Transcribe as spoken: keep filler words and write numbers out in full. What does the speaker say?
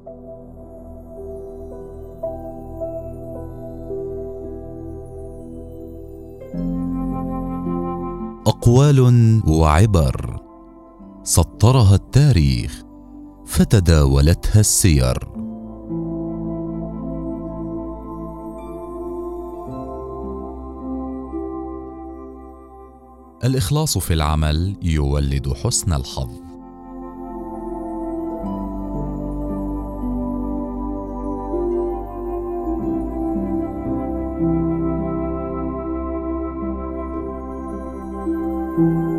أقوال وعبر سطرها التاريخ فتداولتها السير. الإخلاص في العمل يولد حسن الحظ. thank you